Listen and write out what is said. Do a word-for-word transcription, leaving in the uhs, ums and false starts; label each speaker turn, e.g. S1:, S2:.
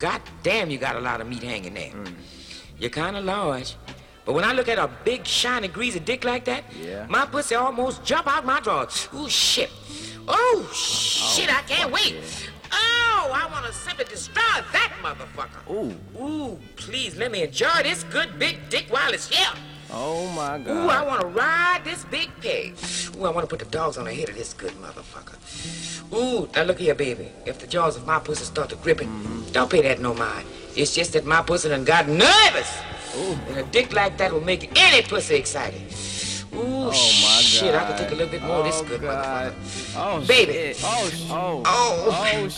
S1: God damn, you got a lot of meat hanging there.
S2: Mm.
S1: You're kind of large. But when I look at a big, shiny, greasy dick like that,
S2: yeah.
S1: my pussy almost jump out my drawers. Ooh, shit. Oh, shit, oh, I can't wait. Yeah. Oh, I want to simply destroy that motherfucker.
S2: Ooh.
S1: Ooh, please let me enjoy this good big dick while it's here.
S2: Oh, my God.
S1: Ooh, I want to ride this big pig. Ooh, I want to put the dogs on the head of this good motherfucker. Ooh, now look here, baby. If the jaws of my pussy start to gripping, mm-hmm. don't pay that no mind. It's just that my pussy done got nervous. Ooh. And a dick like that will make any pussy excited. Ooh,
S2: oh my
S1: shit,
S2: God.
S1: I can take a little bit more
S2: oh
S1: of this good
S2: God.
S1: motherfucker.
S2: Oh,
S1: baby.
S2: Shit. Oh, oh,
S1: oh,
S2: oh,